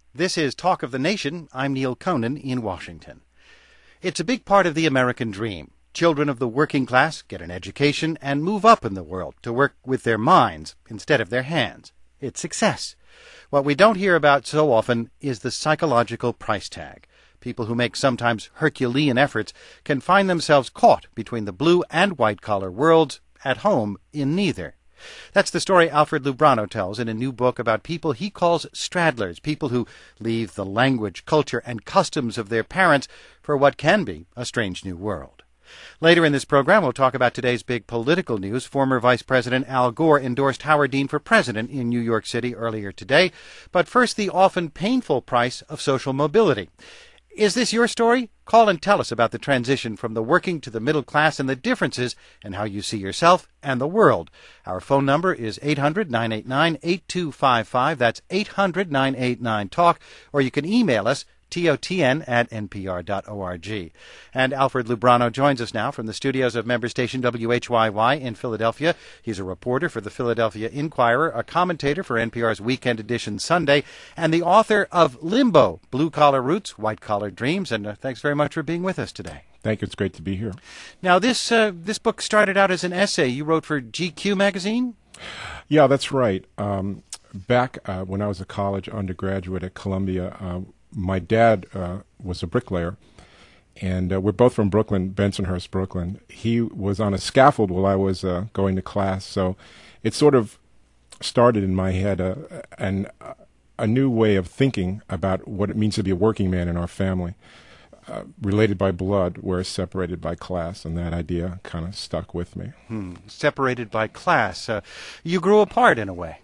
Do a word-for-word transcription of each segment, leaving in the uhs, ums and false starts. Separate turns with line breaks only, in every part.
This is Talk of the Nation. I'm Neil Conan in Washington. It's a big part of the American dream. Children of the working class get an education and move up in the world to work with their minds instead of their hands. It's success. What we don't hear about so often is the psychological price tag. People who make sometimes Herculean efforts can find themselves caught between the blue and white-collar worlds, at home in neither. That's the story Alfred Lubrano tells in a new book about people he calls straddlers, people who leave the language, culture, and customs of their parents for what can be a strange new world. Later in this program, we'll talk about today's big political news. Former Vice President Al Gore endorsed Howard Dean for president in New York City earlier today. But first, the often painful price of social mobility. Is this your story? Call and tell us about the transition from the working to the middle class and the differences and how you see yourself and the world. Our phone number is eight hundred, nine eight nine, eight two five five. That's eight hundred, nine eight nine, talk. Or you can email us, T O T N at N P R dot org. And Alfred Lubrano joins us now from the studios of member station W H Y Y in Philadelphia. He's a reporter for the Philadelphia Inquirer, a commentator for N P R's Weekend Edition Sunday, and the author of Limbo, Blue-Collar Roots, White-Collar Dreams. And uh, thanks very much for being with us today.
Thank you. It's great to be here.
Now, this uh, this book started out as an essay you wrote for G Q magazine?
Yeah, that's right. Um, back uh, when I was a college undergraduate at Columbia, uh, my dad uh, was a bricklayer, and uh, we're both from Brooklyn, Bensonhurst, Brooklyn. He was on a scaffold while I was uh, going to class, so it sort of started in my head uh, an, a new way of thinking about what it means to be a working man in our family, uh, related by blood, whereas separated by class, and that idea kind of stuck with me.
Hmm. Separated by class. Uh, you grew apart in a way.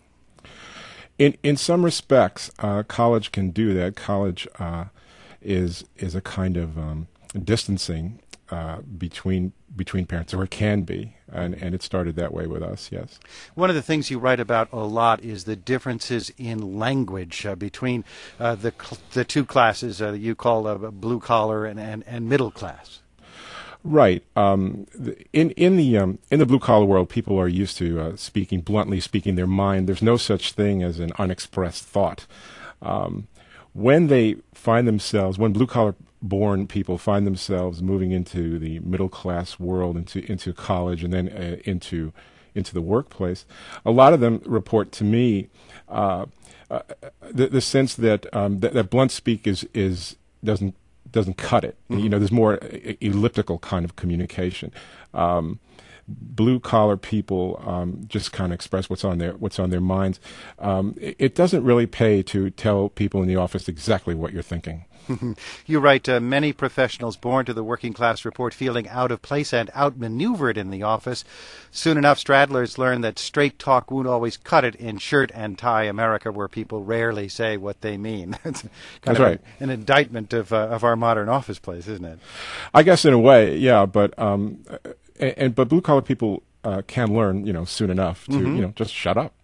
In in some respects, uh, college can do that. College uh, is is a kind of um, distancing uh, between between parents, or it can be, and and it started that way with us. Yes.
One of the things you write about a lot is the differences in language uh, between uh, the cl- the two classes uh, you call uh, blue collar and, and, and middle class.
Right. Um, in in the um, in the blue collar world, people are used to uh, speaking bluntly, speaking their mind. There's no such thing as an unexpressed thought. Um, when they find themselves, when blue collar born people find themselves moving into the middle class world, into into college, and then uh, into into the workplace, a lot of them report to me uh, uh, the, the sense that, um, that that blunt speak is is doesn't. doesn't cut it. Mm-hmm. You know, there's more elliptical kind of communication. Um, blue collar people um, just kind of express what's on their what's on their minds. Um, it, it doesn't really pay to tell people in the office exactly what you're thinking.
You write, uh, many professionals born to the working class report feeling out of place and outmaneuvered in the office. Soon enough, straddlers learn that straight talk won't always cut it in shirt and tie America, where people rarely say what they mean. It's kind
That's
of
right.
a, an indictment of uh, of our modern office place, isn't it?
I guess in a way, yeah. But um, and, and but blue collar people uh, can learn, you know, soon enough to mm-hmm. you know just shut up.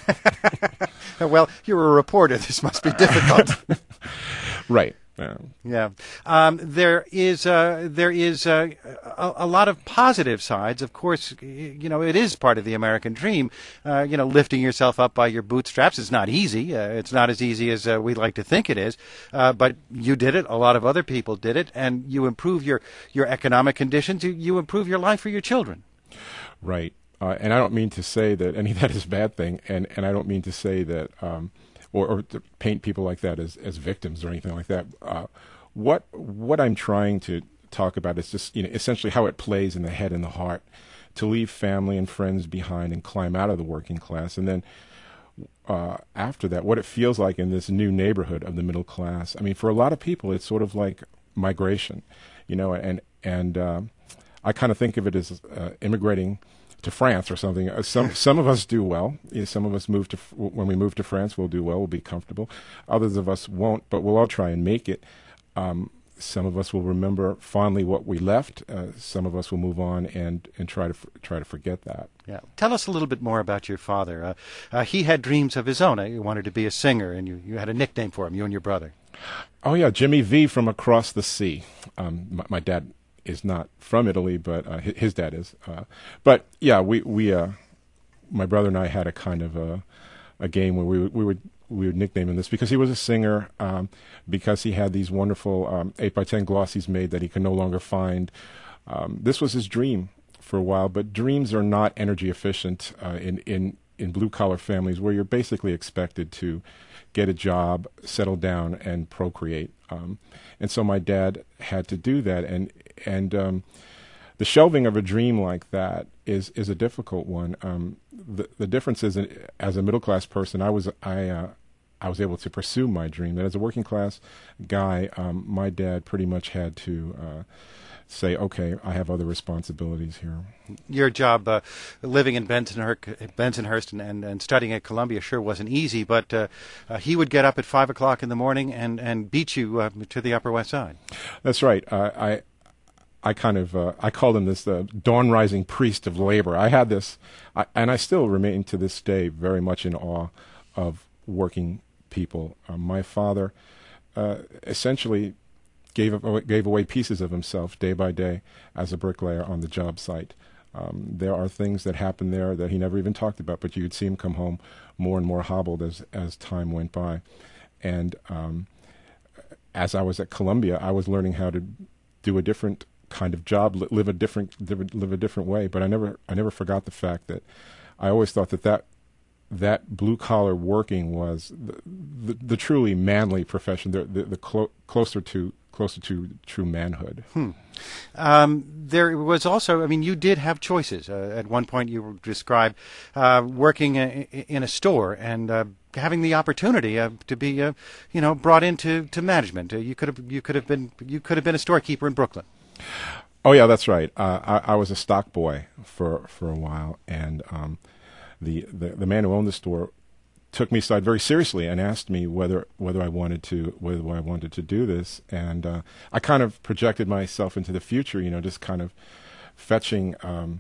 Well, you're a reporter. This must be difficult.
Right. Yeah.
Yeah. Um, there is uh, there is uh, a, a lot of positive sides. Of course, you know, it is part of the American dream. Uh, you know, lifting yourself up by your bootstraps is not easy. Uh, it's not as easy as uh, we like to think it is. Uh, but you did it. A lot of other people did it, and you improve your your economic conditions. You, you improve your life for your children.
Right. Uh, and I don't mean to say that any of that is a bad thing, and and I don't mean to say that. Um, Or, or to paint people like that as, as victims or anything like that. Uh, what what I'm trying to talk about is just, you know, essentially how it plays in the head and the heart to leave family and friends behind and climb out of the working class, and then uh, after that, what it feels like in this new neighborhood of the middle class. I mean, for a lot of people, it's sort of like migration, you know, and and uh, I kind of think of it as uh, immigrating to France or something. Uh, some some of us do well. You know, some of us move to when we move to France, we'll do well. We'll be comfortable. Others of us won't, but we'll all try and make it. Um, some of us will remember fondly what we left. Uh, some of us will move on and and try to f- try to forget that.
Yeah. Tell us a little bit more about your father. Uh, uh, he had dreams of his own. He wanted to be a singer, and you, you had a nickname for him. You and your brother.
Oh yeah, Jimmy V from across the sea. Um, my, my dad is not from Italy, but uh, his, his dad is. Uh, but yeah, we we uh, my brother and I had a kind of a, a game where we would, we would we would nickname him this because he was a singer, um, because he had these wonderful um, eight by ten glossies made that he could no longer find. Um, this was his dream for a while, but dreams are not energy efficient uh, in, in, in blue-collar families where you're basically expected to get a job, settle down, and procreate. Um, and so my dad had to do that, and and um, the shelving of a dream like that is is a difficult one. Um, the the difference is, as a middle class person, I was I uh, I was able to pursue my dream. And as a working class guy, um, my dad pretty much had to uh, say, okay, I have other responsibilities here.
Your job uh, living in Bensonhurst, Bensonhurst and, and, and studying at Columbia sure wasn't easy, but uh, uh, he would get up at five o'clock in the morning and, and beat you uh, to the Upper West Side.
That's right. Uh, I I kind of uh, I called him this the uh, dawn rising priest of labor. I had this, I, and I still remain to this day very much in awe of working people. Uh, my father uh, essentially gave gave away pieces of himself day by day as a bricklayer on the job site. Um, there are things that happened there that he never even talked about, but you could see him come home more and more hobbled as as time went by. And um, as I was at Columbia, I was learning how to do a different kind of job, li- live a different live a different way. But I never I never forgot the fact that I always thought that that, that blue collar working was the, the, the truly manly profession, the the, the clo- closer to closer to true manhood.
Hmm. Um, there was also, I mean, you did have choices. Uh, at one point, you described uh, working a, in a store and uh, having the opportunity uh, to be, uh, you know, brought into to management. Uh, you could have, you could have been, you could have been a storekeeper in Brooklyn.
Oh yeah, that's right. Uh, I, I was a stock boy for for a while, and um, the, the the man who owned the store took me aside very seriously and asked me whether whether I wanted to whether I wanted to do this, and uh, I kind of projected myself into the future, you know, just kind of fetching um,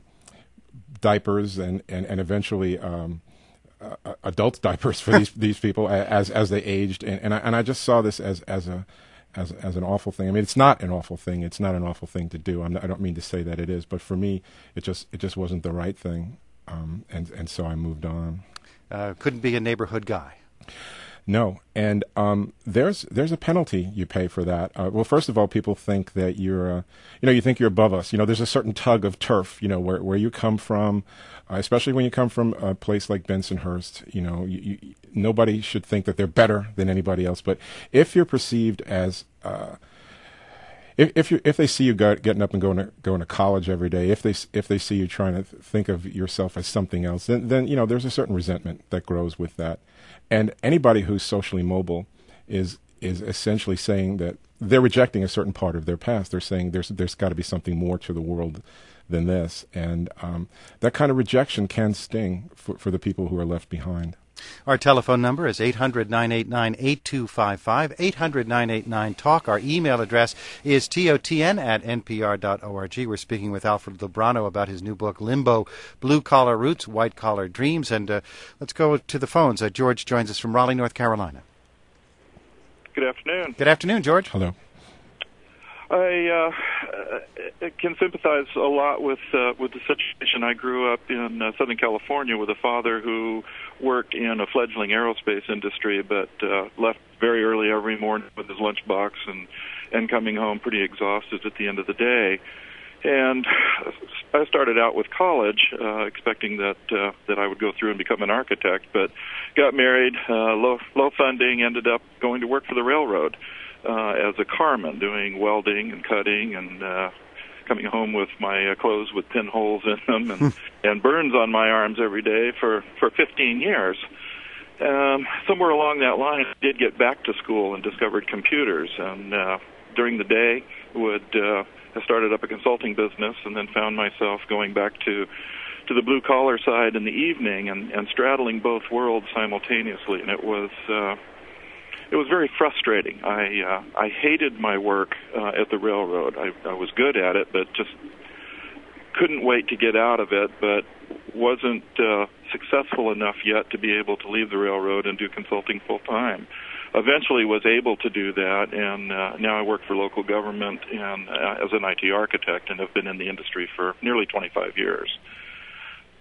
diapers and and and eventually um, uh, adult diapers for these these people as as they aged, and and I, and I just saw this as as a as as an awful thing. I mean, it's not an awful thing. It's not an awful thing to do. I'm not, I don't mean to say that it is, but for me, it just it just wasn't the right thing, um, and and so I moved on.
Uh, couldn't be a neighborhood guy.
No, and um, there's there's a penalty you pay for that. Uh, well, first of all, people think that you're, uh, you know, you think you're above us. You know, there's a certain tug of turf. You know, where where you come from, uh, especially when you come from a place like Bensonhurst. You know, you, you, nobody should think that they're better than anybody else. But if you're perceived as uh, If if you if they see you go, getting up and going to going to college every day, if they if they see you trying to th- think of yourself as something else, then then you know there's a certain resentment that grows with that. And anybody who's socially mobile is is essentially saying that they're rejecting a certain part of their past. They're saying there's there's got to be something more to the world than this, and um, that kind of rejection can sting for for the people who are left behind.
Our telephone number is eight hundred, nine eight nine, eight two five five, eight hundred, nine eight nine, talk. Our email address is totn at npr dot org. We're speaking with Alfred Lubrano about his new book, Limbo, Blue Collar Roots, White Collar Dreams. And uh, let's go to the phones. Uh, George joins us from Raleigh, North Carolina.
Good afternoon.
Good afternoon, George.
Hello.
I uh, can sympathize a lot with uh, with the situation. I grew up in uh, Southern California with a father who worked in a fledgling aerospace industry, but uh, left very early every morning with his lunchbox and, and coming home pretty exhausted at the end of the day. And I started out with college, uh, expecting that uh, that I would go through and become an architect, but got married, uh, low low funding, ended up going to work for the railroad. Uh, as a carman, doing welding and cutting, and uh, coming home with my uh, clothes with pinholes in them and, and burns on my arms every day for, for fifteen years. Um, somewhere along that line, I did get back to school and discovered computers. And uh, during the day, would uh, I started up a consulting business, and then found myself going back to to the blue collar side in the evening, and, and straddling both worlds simultaneously. And it was uh, It was very frustrating. I uh, I hated my work uh, at the railroad. I, I was good at it, but just couldn't wait to get out of it, but wasn't uh, successful enough yet to be able to leave the railroad and do consulting full time. Eventually was able to do that, and uh, now I work for local government and uh, as an I T architect, and have been in the industry for nearly twenty-five years. Uh, I, I hated my work uh, at the railroad. I, I was good at it, but just couldn't wait to get out of it, but wasn't uh, successful enough yet to be able to leave the railroad and do consulting full time. Eventually was able to do that, and uh, now I work for local government and uh, as an I T architect, and have been in the industry for nearly twenty-five years.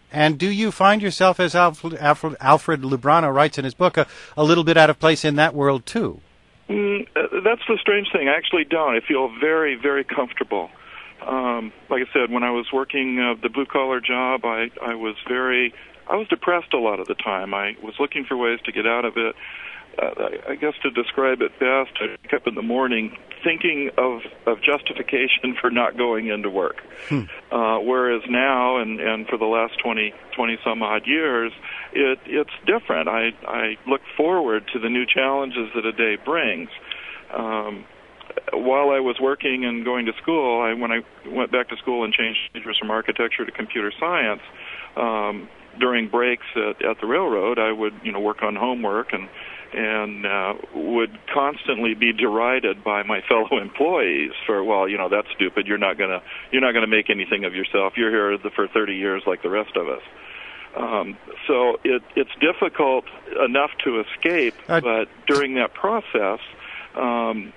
And do you find yourself, as Alfred, Alfred, Alfred Lubrano writes in his book, a, a little bit out of place in that world too?
Mm, uh, that's the strange thing. I actually don't. I feel very, very comfortable. Um, like I said, when I was working uh, the blue-collar job, I, I was very, I was depressed a lot of the time. I was looking for ways to get out of it. Uh, I, I guess to describe it best, I wake up in the morning thinking of, of justification for not going into work. Hmm. Uh, whereas now, and, and for the last twenty, twenty some odd years, it, it's different. I, I look forward to the new challenges that a day brings. Um, while I was working and going to school, I, when I went back to school and changed majors from architecture to computer science, um, during breaks at, at the railroad, I would, you know, work on homework and and uh, would constantly be derided by my fellow employees for, well, you know, that's stupid. You're not gonna you're not gonna make anything of yourself. You're here for thirty years like the rest of us. Um, so it, it's difficult enough to escape, uh, but during that process, um,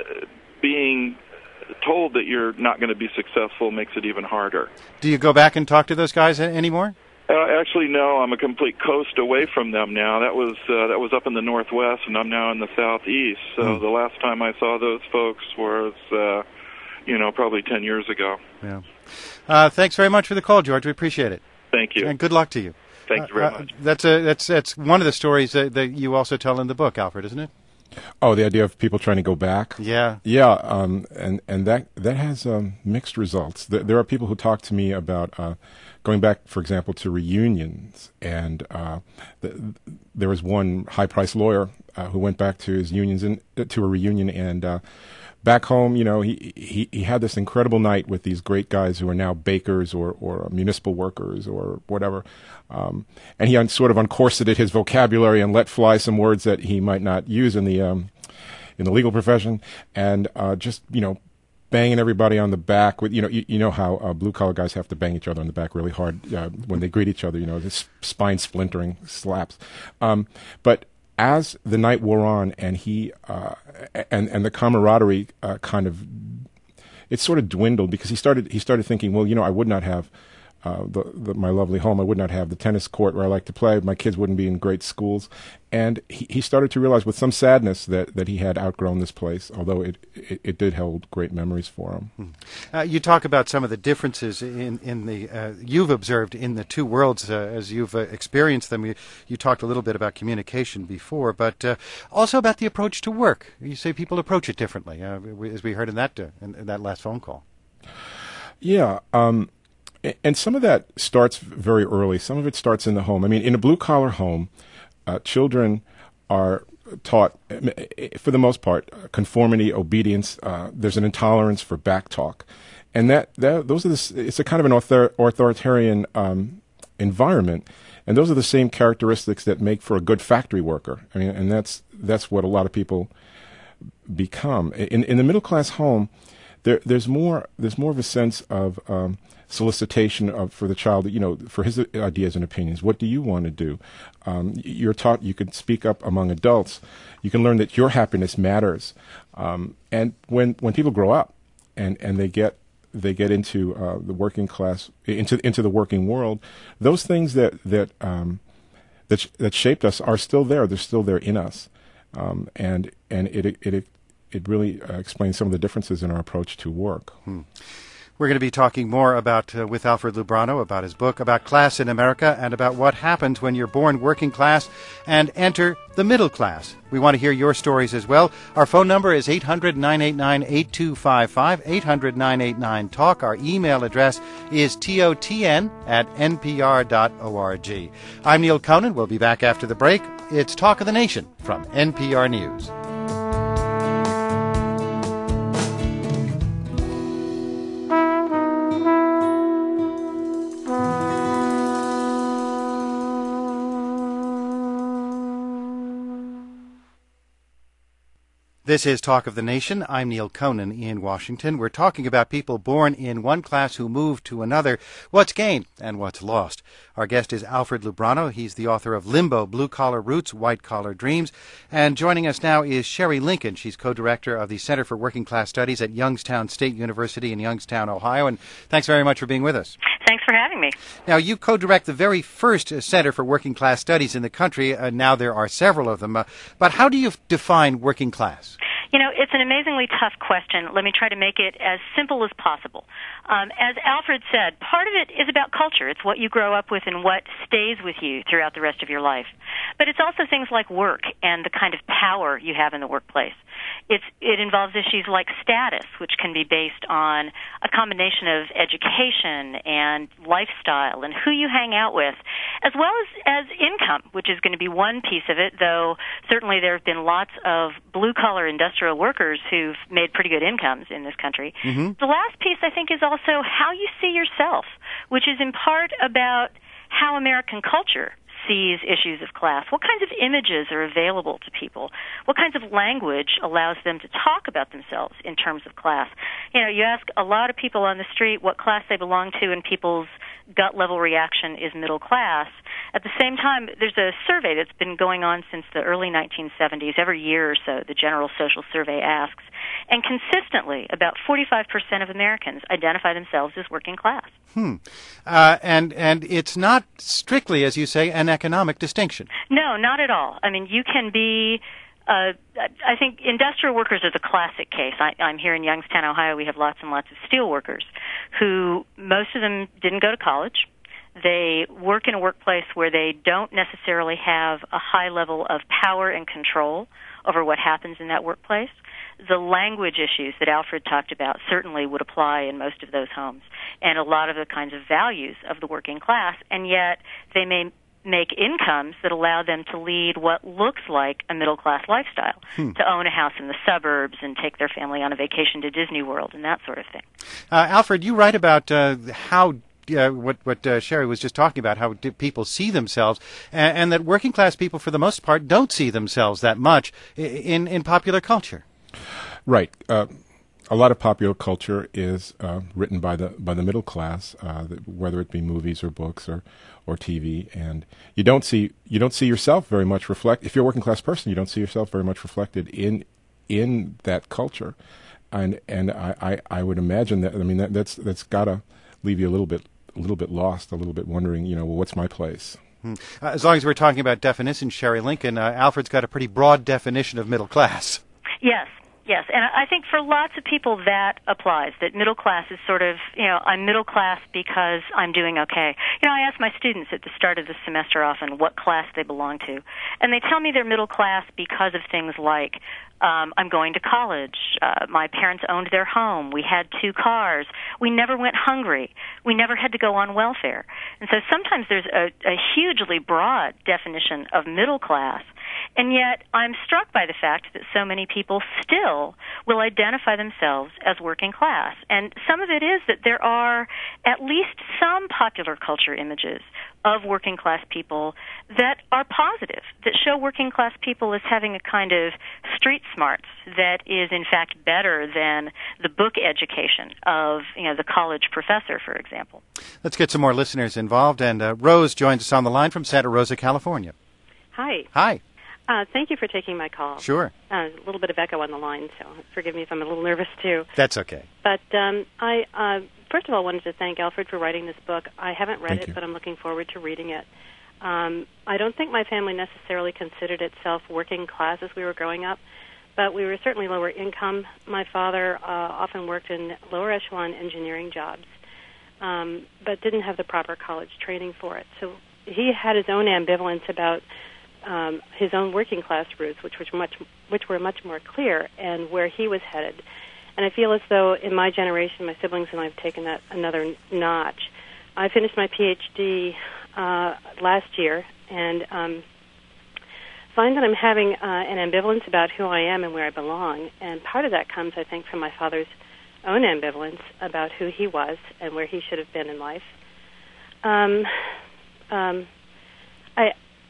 being told that you're not going to be successful makes it even harder.
Do you go back and talk to those guys anymore?
Uh, actually, no. I'm a complete coast away from them now. That was uh, that was up in the northwest, and I'm now in the southeast. So mm. the last time I saw those folks was, uh, you know, probably ten years ago.
Yeah. Uh, thanks very much for the call, George. We appreciate it.
Thank you.
And good luck to you.
Thank you very
uh,
much.
Uh, that's a that's that's one of the stories that, that you also tell in the book, Alfred, isn't it?
Oh, the idea of people trying to go back.
Yeah,
yeah, um, and and that that has um, mixed results. There, there are people who talk to me about uh, going back, for example, to reunions, and uh, the, there was one high-priced lawyer uh, who went back to his unions and to a reunion, and uh, back home, you know, he, he he had this incredible night with these great guys who are now bakers or or municipal workers or whatever. Um, and he un- sort of uncorseted his vocabulary and let fly some words that he might not use in the um, in the legal profession, and uh, just you know, banging everybody on the back with you know you, you know how uh, blue collar guys have to bang each other on the back really hard uh, when they greet each other. You know, this spine splintering slaps. Um, but as the night wore on, and he uh, and and the camaraderie uh, kind of it sort of dwindled because he started he started thinking, well, you know, I would not have. Uh, the, the, my lovely home. I would not have the tennis court where I like to play. My kids wouldn't be in great schools. And he, he started to realize with some sadness that, that he had outgrown this place, although it, it, it did hold great memories for him.
Hmm. Uh, you talk about some of the differences in, in the uh, you've observed in the two worlds uh, as you've uh, experienced them. You, you talked a little bit about communication before, but uh, also about the approach to work. You say people approach it differently, uh, as we heard in that, uh, in, in that last phone call.
Yeah, um, and some of that starts very early. Some of it starts in the home. I mean, in a blue-collar home, uh, children are taught, for the most part, conformity, obedience. Uh, there's an intolerance for backtalk. And that, that those are the, it's a kind of an author, authoritarian um, environment. And those are the same characteristics that make for a good factory worker. I mean, and that's that's what a lot of people become. In in the middle-class home, there there's more there's more of a sense of um, solicitation of for the child, you know, for his ideas and opinions. What do you want to do? Um, you're taught you can speak up among adults. You can learn that your happiness matters. Um, and when when people grow up and, and they get they get into uh, the working class, into into the working world, those things that that um, that sh- that shaped us are still there. They're still there in us, um, and and it it it, it really uh, explains some of the differences in our approach to work.
Hmm. We're going to be talking more about uh, with Alfred Lubrano about his book, about class in America, and about what happens when you're born working class and enter the middle class. We want to hear your stories as well. Our phone number is eight hundred, nine eight nine, eight two five five, eight hundred, nine eight nine, talk. Our email address is totn at npr dot org. I'm Neil Conan. We'll be back after the break. It's Talk of the Nation from N P R News. This is Talk of the Nation. I'm Neil Conan in Washington. We're talking about people born in one class who move to another, what's gained and what's lost. Our guest is Alfred Lubrano. He's the author of Limbo, Blue Collar Roots, White Collar Dreams. And joining us now is Sherry Lincoln. She's co-director of the Center for Working Class Studies at Youngstown State University in Youngstown, Ohio. And thanks very much for being with us.
Thanks Thanks for having me.
Now, you co-direct the very first uh, Center for Working Class Studies in the country. Uh, now there are several of them. Uh, but how do you f- define working class?
You know, it's an amazingly tough question. Let me try to make it as simple as possible. Um, as Alfred said, part of it is about culture. It's what you grow up with and what stays with you throughout the rest of your life. But it's also things like work and the kind of power you have in the workplace. It's, it involves issues like status, which can be based on a combination of education and lifestyle and who you hang out with, as well as, as income, which is going to be one piece of it, though certainly there have been lots of blue-collar industrial workers who've made pretty good incomes in this country. Mm-hmm. The last piece, I think, is also how you see yourself, which is in part about how American culture sees issues of class. What kinds of images are available to people? What kinds of language allows them to talk about themselves in terms of class? You know, you ask a lot of people on the street what class they belong to, and people's gut-level reaction is middle class. At the same time, there's a survey that's been going on since the early nineteen seventies. Every year or so, the General Social Survey asks, and consistently, about forty-five percent of Americans identify themselves as working class.
Hmm. Uh, and and it's not strictly, as you say, an economic distinction.
No, not at all. I mean, you can be... Uh, I think industrial workers are the classic case. I, I'm here in Youngstown, Ohio. We have lots and lots of steel workers who, most of them didn't go to college. They work in a workplace where they don't necessarily have a high level of power and control over what happens in that workplace. The language issues that Alfred talked about certainly would apply in most of those homes, and a lot of the kinds of values of the working class, and yet they may make incomes that allow them to lead what looks like a middle-class lifestyle, hmm. to own a house in the suburbs and take their family on a vacation to Disney World and that sort of thing.
Uh, Alfred, you write about uh, how Uh, what what uh, Sherry was just talking about, how people see themselves, and, and that working class people, for the most part, don't see themselves that much in in popular culture.
Right. Uh, a lot of popular culture is uh, written by the by the middle class, uh, whether it be movies or books or, or T V, and you don't see you don't see yourself very much reflect. If you're a working class person, you don't see yourself very much reflected in in that culture, and and I, I, I would imagine that I mean that, that's that's gotta leave you a little bit. a little bit lost, a little bit wondering, you know, well, what's my place?
Hmm. Uh, as long as we're talking about definitions, Sherry Lincoln, uh, Alfred's got a pretty broad definition of middle class.
Yes, yes. And I think for lots of people that applies, that middle class is sort of, you know, I'm middle class because I'm doing okay. You know, I ask my students at the start of the semester often what class they belong to, and they tell me they're middle class because of things like, Um, I'm going to college. Uh, my parents owned their home. We had two cars. We never went hungry. We never had to go on welfare. And so sometimes there's a, a hugely broad definition of middle class, and yet I'm struck by the fact that so many people still will identify themselves as working class. And some of it is that there are at least some popular culture images of working class people that are positive, that show working class people as having a kind of street smarts that is in fact better than the book education of, you know, the college professor, for example.
Let's get some more listeners involved, and uh, Rose joins us on the line from Santa Rosa, California.
Hi.
Hi.
Uh, thank you for taking my call.
Sure.
Uh, a little bit of echo on the line, so forgive me if I'm a little nervous too.
That's okay.
But um, I, uh, first of all, wanted to thank Alfred for writing this book. I haven't read
thank
it,
you.
but I'm looking forward to reading it. Um, I don't think my family necessarily considered itself working class as we were growing up, but we were certainly lower income. My father uh, often worked in lower echelon engineering jobs, um, but didn't have the proper college training for it. So he had his own ambivalence about Um, his own working class roots, which was much, which were much more clear, and where he was headed. And I feel as though in my generation, my siblings and I have taken that another notch. I finished my P H D uh, last year, and um, find that I'm having uh, an ambivalence about who I am and where I belong. And part of that comes, I think, from my father's own ambivalence about who he was and where he should have been in life. Um, um, I.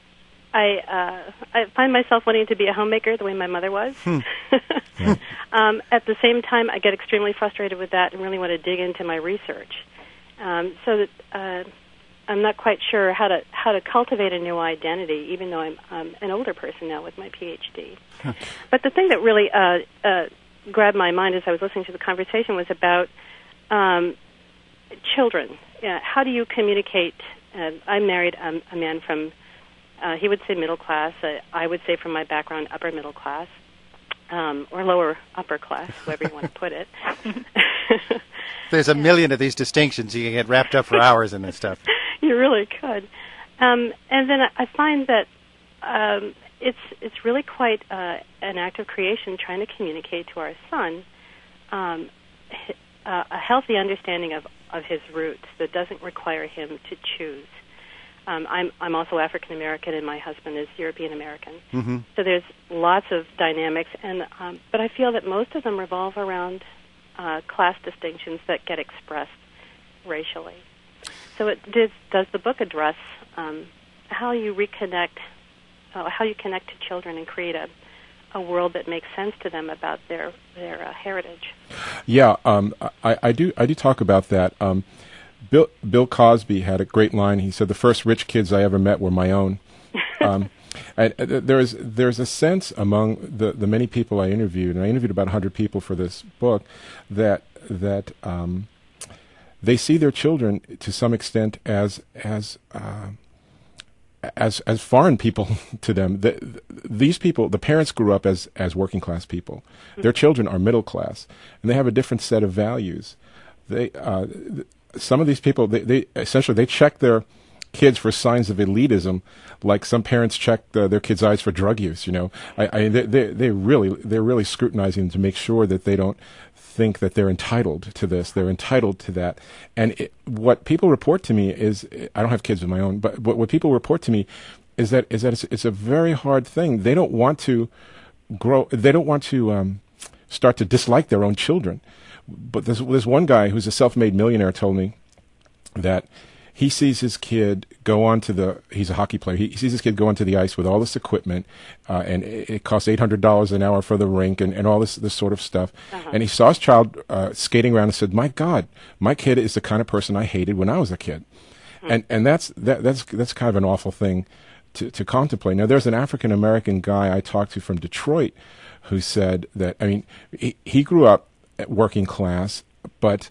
I uh, I find myself wanting to be a homemaker the way my mother was. Hmm. yeah. um, at the same time, I get extremely frustrated with that and really want to dig into my research. Um, so that uh, I'm not quite sure how to how to cultivate a new identity, even though I'm um, an older person now with my P H D. Huh. But the thing that really uh, uh, grabbed my mind as I was listening to the conversation was about um, children. Yeah, how do you communicate? Uh, I married um, a man from, uh, he would say middle class. Uh, I would say from my background, upper middle class, um, or lower upper class, however you want to put it.
There's a million of these distinctions. You can get wrapped up for hours in this stuff.
You really could. Um, and then I find that um, it's it's really quite uh, an act of creation trying to communicate to our son um, uh, a healthy understanding of, of his roots that doesn't require him to choose. Um, I'm I'm also African American, and my husband is European American.
Mm-hmm.
So there's lots of dynamics, and um, but I feel that most of them revolve around uh, class distinctions that get expressed racially. So it does, does the book address um, how you reconnect, uh, how you connect to children and create a, a world that makes sense to them about their their uh, heritage?
Yeah, um, I, I do I do talk about that. Um, Bill Bill Cosby had a great line. He said, "The first rich kids I ever met were my own." um, and uh, there's there's a sense among the, the many people I interviewed, and I interviewed about one hundred people for this book, that that um, they see their children to some extent as as uh, as as foreign people to them. The, these people, the parents grew up as as working class people. Their children are middle class, and they have a different set of values. They uh, some of these people, they, they essentially they check their kids for signs of elitism, like some parents check uh, their kids' eyes for drug use. You know, I, I they, they they really they're really scrutinizing to make sure that they don't think that they're entitled to this, they're entitled to that. And it, what people report to me is, I don't have kids of my own, but what, what people report to me is that is that it's, it's a very hard thing. They don't want to grow. They don't want to um, start to dislike their own children. But there's, there's one guy who's a self-made millionaire told me that he sees his kid go onto the, he's a hockey player, he, he sees his kid go onto the ice with all this equipment, uh, and it, it costs eight hundred dollars an hour for the rink and, and all this, this sort of stuff. Uh-huh. And he saw his child uh, skating around and said, "My God, my kid is the kind of person I hated when I was a kid." Mm-hmm. And and that's that, that's that's kind of an awful thing to, to contemplate. Now, there's an African-American guy I talked to from Detroit who said that, I mean, he, he grew up working class, but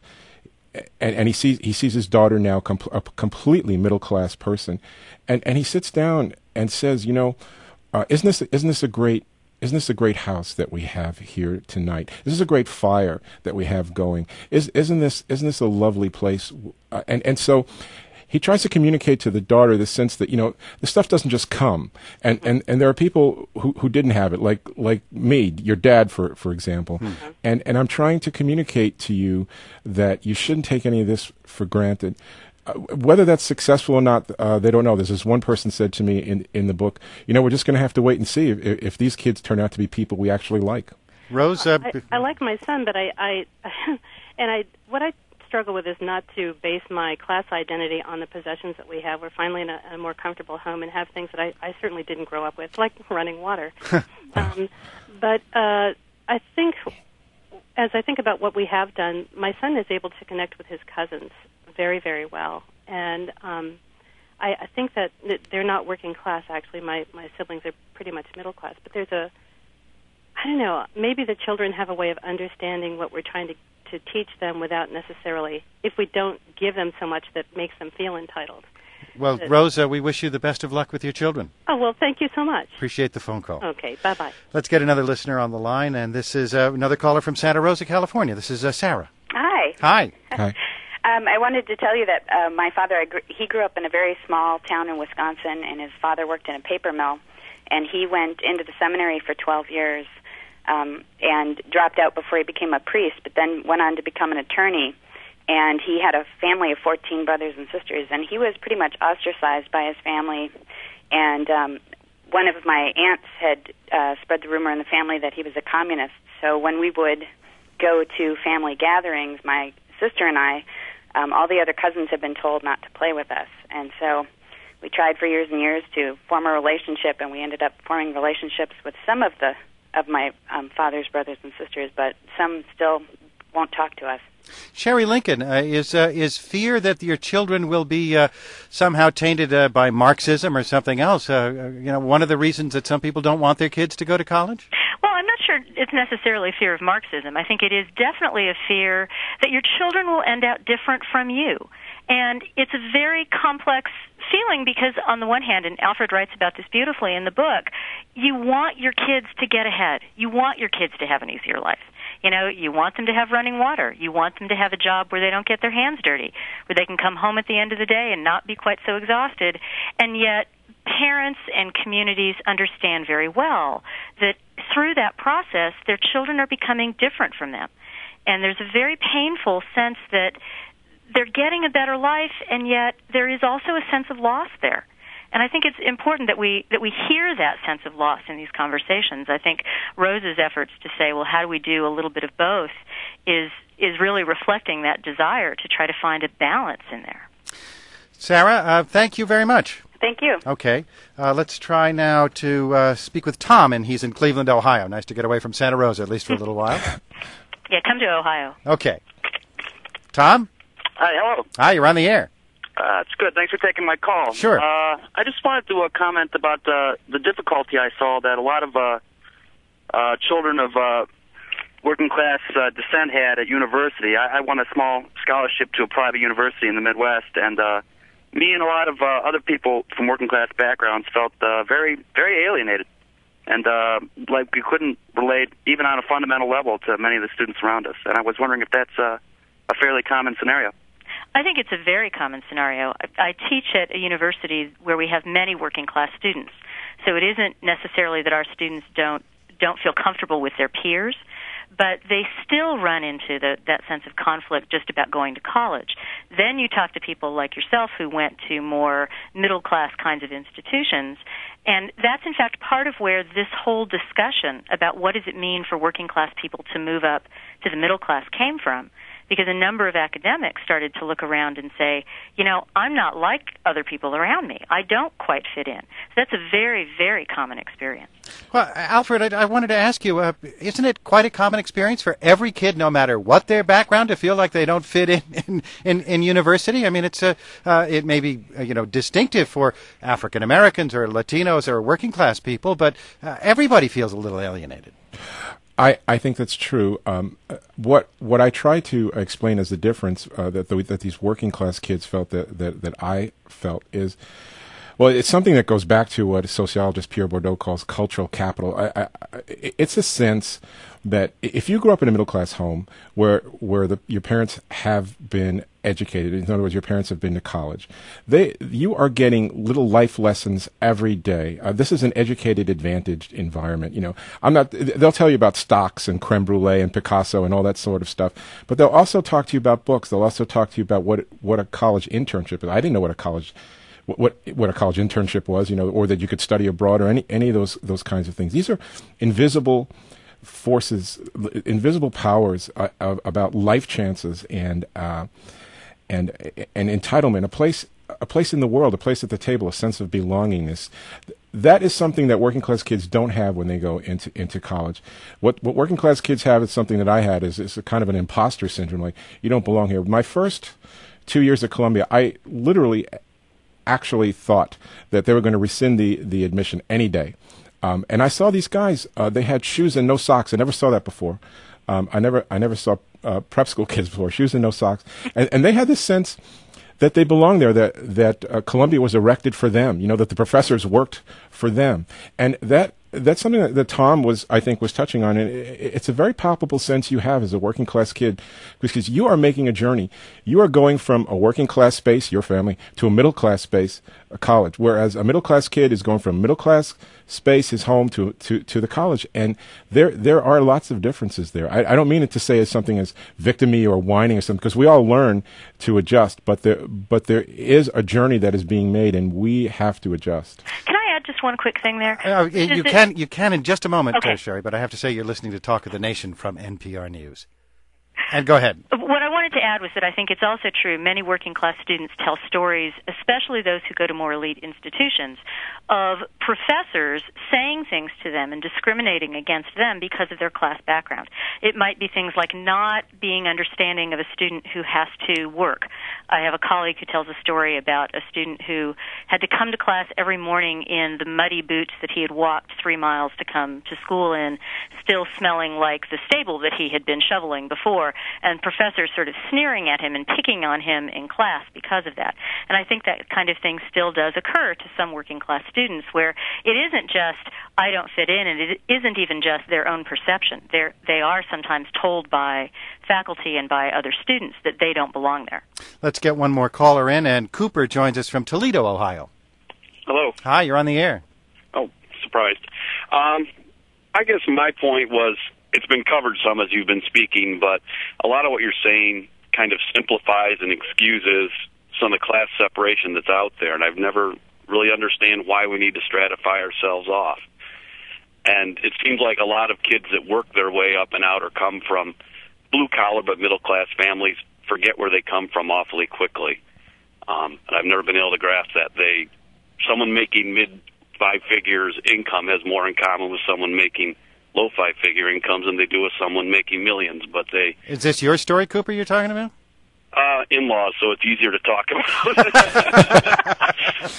and, and he sees he sees his daughter now com- a completely middle class person, and and he sits down and says, you know, uh, isn't this isn't this a great isn't this a great house that we have here tonight? This is a great fire that we have going. Is isn't this isn't this a lovely place? Uh, and and so he tries to communicate to the daughter the sense that, you know, the stuff doesn't just come. And, and, and there are people who, who didn't have it, like like me, your dad, for, for example. Mm-hmm. And, and I'm trying to communicate to you that you shouldn't take any of this for granted. Uh, whether that's successful or not, uh, they don't know. There's this one person said to me in, in the book, you know, we're just going to have to wait and see if, if these kids turn out to be people we actually like.
Rose? Uh,
I, I like my son, but I, I and I, what I struggle with is not to base my class identity on the possessions that we have. We're finally in a, a more comfortable home and have things that I, I certainly didn't grow up with, like running water. um, but uh, I think, as I think about what we have done, my son is able to connect with his cousins very, very well. And um, I, I think that they're not working class, actually. My, my siblings are pretty much middle class. But there's a, I don't know, maybe the children have a way of understanding what we're trying to to teach them without necessarily, if we don't give them so much that makes them feel entitled.
Well, uh, Rose, uh, we wish you the best of luck with your children.
Oh, well, thank you so much.
Appreciate the phone call.
Okay, bye-bye.
Let's get another listener on the line, and this is uh, another caller from Santa Rosa, California. This is uh, Sarah.
Hi.
Hi.
Hi.
Um, I wanted to tell you that uh, my father, I gr- he grew up in a very small town in Wisconsin, and his father worked in a paper mill, and he went into the seminary for twelve years. Um, and dropped out before he became a priest, but then went on to become an attorney. And he had a family of fourteen brothers and sisters, and he was pretty much ostracized by his family. And um, one of my aunts had uh, spread the rumor in the family that he was a communist. So when we would go to family gatherings, my sister and I, um, all the other cousins had been told not to play with us. And so we tried for years and years to form a relationship, and we ended up forming relationships with some of the of my um, father's brothers and sisters, but some still won't talk to us.
Sherry Lincoln, uh, is uh, is fear that your children will be uh, somehow tainted uh, by Marxism or something else, uh, you know, one of the reasons that some people don't want their kids to go to college?
Well, I'm not sure sure it's necessarily a fear of Marxism. I think it is definitely a fear that your children will end out different from you. And it's a very complex feeling because, on the one hand, and Alfred writes about this beautifully in the book, you want your kids to get ahead. You want your kids to have an easier life. You know, you want them to have running water. You want them to have a job where they don't get their hands dirty, where they can come home at the end of the day and not be quite so exhausted. And yet, parents and communities understand very well that through that process, their children are becoming different from them. And there's a very painful sense that they're getting a better life, and yet there is also a sense of loss there. And I think it's important that we that we hear that sense of loss in these conversations. I think Rose's efforts to say, well, how do we do a little bit of both, is is really reflecting that desire to try to find a balance in there.
Sarah, uh, thank you very much.
Thank you.
Okay. Uh, let's try now to uh, speak with Tom, and he's in Cleveland, Ohio. Nice to get away from Santa Rosa, at least for a little while.
Yeah, come to Ohio.
Okay. Tom?
Hi, hello.
Hi, you're on the air.
Uh, it's good. Thanks for taking my call.
Sure.
Uh, I just wanted to uh, comment about uh, the difficulty I saw that a lot of uh, uh, children of uh, working class uh, descent had at university. I, I won a small scholarship to a private university in the Midwest, and uh, me and a lot of uh, other people from working class backgrounds felt uh, very, very alienated, and uh, like we couldn't relate even on a fundamental level to many of the students around us. And I was wondering if that's uh, a fairly common scenario.
I think it's a very common scenario. I, I teach at a university where we have many working class students, so it isn't necessarily that our students don't don't feel comfortable with their peers, but they still run into the, that sense of conflict just about going to college. Then you talk to people like yourself who went to more middle class kinds of institutions, and that's in fact part of where this whole discussion about what does it mean for working class people to move up to the middle class came from. Because a number of academics started to look around and say, you know, I'm not like other people around me. I don't quite fit in. So that's a very, very common experience.
Well, Alfred, I, I wanted to ask you, uh, isn't it quite a common experience for every kid, no matter what their background, to feel like they don't fit in in, in, in university? I mean, it's a, uh, it may be, uh, you know, distinctive for African Americans or Latinos or working class people, but uh, everybody feels a little alienated.
I, I think that's true. Um, what what I try to explain as the difference uh, that the, that these working class kids felt that, that that I felt is, well, it's something that goes back to what sociologist Pierre Bourdieu calls cultural capital. I, I, it's a sense that if you grew up in a middle class home where where the, your parents have been educated, in other words, your parents have been to college, they you are getting little life lessons every day. Uh, this is an educated, advantaged environment. You know, I'm not. They'll tell you about stocks and creme brulee and Picasso and all that sort of stuff, but they'll also talk to you about books. They'll also talk to you about what what a college internship is. I didn't know what a college. What what a college internship was, you know, or that you could study abroad, or any any of those those kinds of things. These are invisible forces, invisible powers uh, of, about life chances and uh, and and entitlement. A place a place in the world, a place at the table, a sense of belongingness. That is something that working class kids don't have when they go into into college. What what working class kids have is something that I had is is a kind of an imposter syndrome. Like, you don't belong here. My first two years at Columbia, I literally actually thought that they were going to rescind the, the admission any day. Um, and I saw these guys, uh, they had shoes and no socks. I never saw that before. Um, I never I never saw uh, prep school kids before, shoes and no socks. And, and they had this sense that they belonged there, that, that uh, Columbia was erected for them, you know, that the professors worked for them. And that that's something that, that Tom was, I think, was touching on. And it, it's a very palpable sense you have as a working class kid, because you are making a journey. You are going from a working class space, your family, to a middle class space, a college. Whereas a middle class kid is going from middle class space, his home, to, to, to the college. And there there are lots of differences there. I, I don't mean it to say as something as victim-y or whining or something, because we all learn to adjust. But there but there is a journey that is being made, and we have to adjust.
Can I add just one quick thing there?
Uh, you
it,
can you can in just a moment,
okay.
uh, Sherry, but I have to say you're listening to Talk of the Nation from N P R News. And go ahead.
What I wanted wanted to add was that I think it's also true many working class students tell stories, especially those who go to more elite institutions, of professors saying things to them and discriminating against them because of their class background. It might be things like not being understanding of a student who has to work. I have a colleague who tells a story about a student who had to come to class every morning in the muddy boots that he had walked three miles to come to school in, still smelling like the stable that he had been shoveling before, and professors sort of sneering at him and picking on him in class because of that. And I think that kind of thing still does occur to some working class students, where it isn't just, I don't fit in, and it isn't even just their own perception. They're, they are sometimes told by faculty and by other students that they don't belong there.
Let's get one more caller in, and Cooper joins us from Toledo, Ohio.
Hello.
Hi, you're on the air.
Oh, surprised. Um, I guess my point was, it's been covered some as you've been speaking, but a lot of what you're saying kind of simplifies and excuses some of the class separation that's out there, and I've never really understand why we need to stratify ourselves off. And it seems like a lot of kids that work their way up and out or come from blue-collar but middle-class families forget where they come from awfully quickly. Um, and I've never been able to grasp that. They, someone making mid-five figures income has more in common with someone making low five-figure incomes than they do with someone making millions. But they
Is this your story, Cooper, you're talking about?
Uh, in-laws, so it's easier to talk about.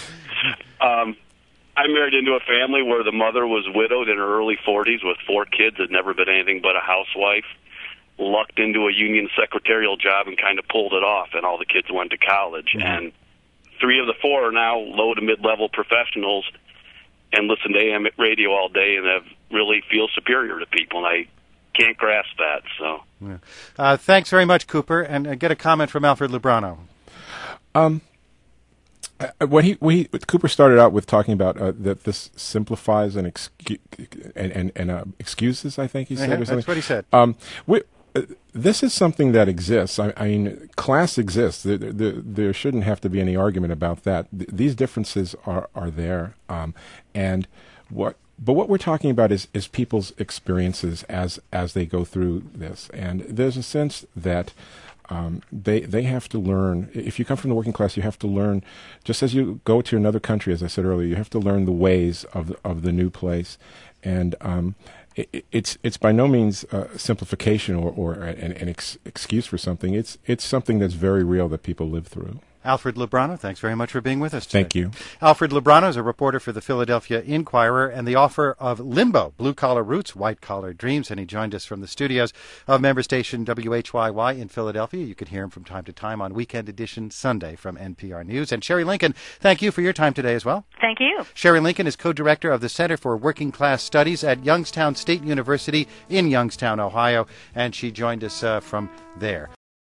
um, I married into a family where the mother was widowed in her early forties with four kids, had never been anything but a housewife, lucked into a union secretarial job and kind of pulled it off, and all the kids went to college. Mm-hmm. And three of the four are now low to mid-level professionals and listen to A M radio all day and have really feel superior to people, and I can't grasp that. So,
yeah. uh, thanks very much, Cooper, and uh, get a comment from Alfred Lubrano.
Um, when he, when he Cooper started out with talking about uh, that this simplifies and excu- and and, and uh, excuses, I think he said,
Yeah,
or something.
that's what he said.
Um, we, uh, this is something that exists. I, I mean, class exists. There, there, there shouldn't have to be any argument about that. Th- these differences are are there, um, and what. But what we're talking about is, is people's experiences as as they go through this, and there's a sense that um, they they have to learn. If you come from the working class, you have to learn. Just as you go to another country, as I said earlier, you have to learn the ways of the, of the new place, and um, it, it's it's by no means uh, simplification or or an, an ex- excuse for something. It's it's something that's very real that people live through.
Alfred Lubrano, thanks very much for being with us today.
Thank you.
Alfred Lubrano is a reporter for the Philadelphia Inquirer and the author of Limbo, Blue Collar Roots, White Collar Dreams, and he joined us from the studios of member station W H Y Y in Philadelphia. You can hear him from time to time on Weekend Edition Sunday from N P R News. And Sherry Lincoln, thank you for your time today as well.
Thank you.
Sherry Lincoln is co-director of the Center for Working Class Studies at Youngstown State University in Youngstown, Ohio, and she joined us uh, from there.